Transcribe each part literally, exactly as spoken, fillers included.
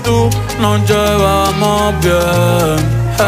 tú nos llevamos bien.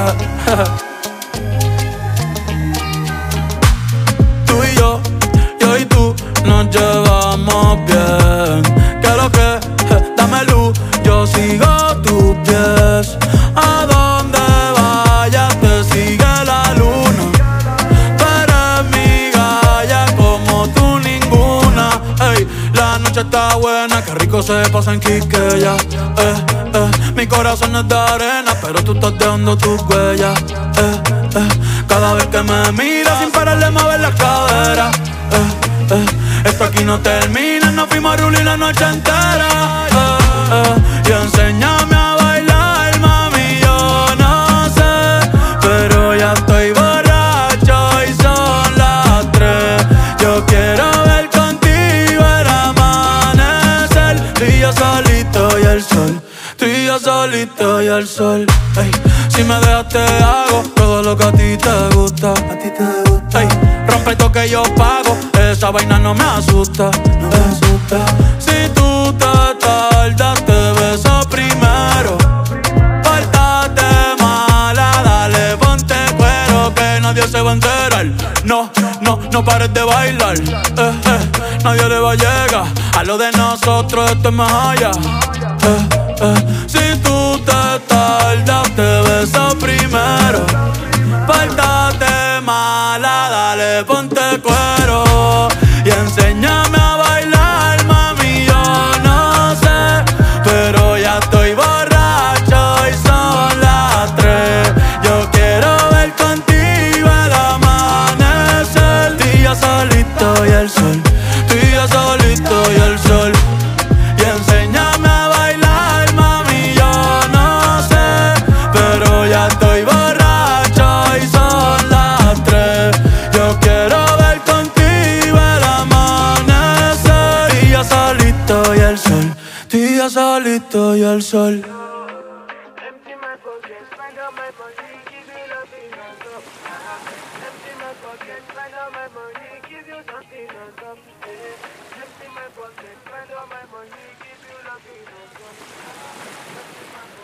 Tú y yo, yo y tú nos llevamos bien. ¿Qué es lo que? Dame luz, yo sigo tus pies. A donde vayas te sigue la luna. Tú eres mi galla como tú ninguna. Ey, la noche está buena, qué rico se pasa en Quiqueya. Eh, eh, mi corazón es de arena, pero tú estás dejando tus huellas. Eh, eh, cada vez que me miras sin pararle de mover la cadera. Eh, eh, esto aquí no termina, nos fuimos a rulir la noche entera. Eh, eh, y enséñame a bailar, mami, yo no sé, pero ya estoy borracho y son las tres. Yo quiero ver contigo el amanecer. Tú y yo solito y el sol, tú y yo solito y el sol. Ey, si me dejas te hago todo lo que a ti te gusta. A ti te gusta. Ey, rompe esto que yo pago, esa vaina no me asusta. No me asusta. Si tú te tardas te beso primero. Pórtate mala, dale ponte cuero que nadie se va a enterar. No, no, no pares de bailar. Eh, eh, nadie le va a llegar a lo de nosotros, esto es más allá. Eh, eh, si tú te tardas te beso primero. Pórtate mala, dale ponte cuero y enséñame a bailar, mami, yo no sé, pero ya estoy borracho y son las tres. Yo quiero ver contigo el amanecer. Tú y yo solito y el sol, tú y yo solito y el sol. Y enséñame a bailar, mami, yo no sé, pero ya estoy borracho y son las tres. Yo quiero ver contigo el amanecer. Tú y yo solito y el sol, tú y yo solito y el sol. Empty my pocket, spend all my money, give you nothing on top. Empty my pocket, spend all my money, give you something on top. Empty my pocket, spend all my money, give you nothing on top.